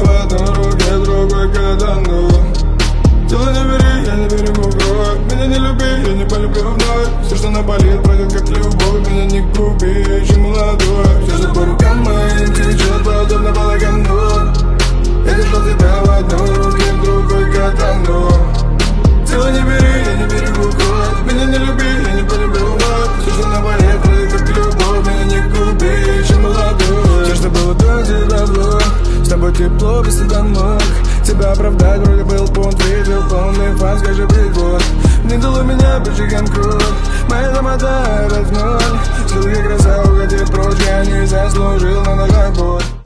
в одной руке, другой катану. Тело не бери, я не берегу кровь. Меня не люби, я не полюблю вновь. Все, что наболит, пройдет как любовь. Меня не губи, я еще молодой. Все же по рукам моим течет, подобно балагану. Я держал тебя в одной руке, в другой катану. Тело не бери, я не берегу кровь. Меня не люби, я не полюблю вновь. Все, что наболит, пройдет как любовь. Меня не губи, я еще молодой. Все, что было до тебя было, с тобой тепло, без стыда мог тебя оправдать, вроде был пункт, видел полный фан, скажи прикол. Не дало меня больше круг, моя домота опять в ноль. Силы краса уходит прочь, я не заслужил, надо как будь.